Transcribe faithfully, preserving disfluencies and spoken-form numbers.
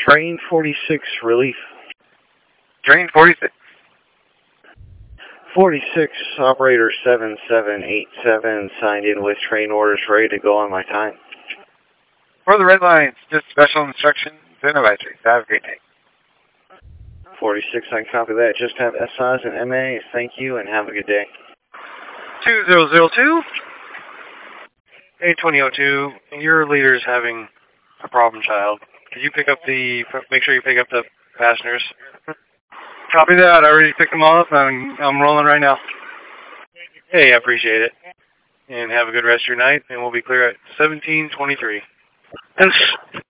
Train forty-six, relief. Train forty-six. forty-six, operator seven seven eight seven, signed in with train orders ready to go on my time. For the red lines, just special instructions and advisories. Have a great day. forty-six, I copy that. Just have S Is and M As. Thank you and have a good day. two zero zero two, eight twenty oh two, your leader's having a problem child. Could you pick up the, make sure you pick up the passengers? Copy that. I already picked them all up. I'm, I'm rolling right now. Hey, I appreciate it. And have a good rest of your night, and we'll be clear at seventeen twenty-three. And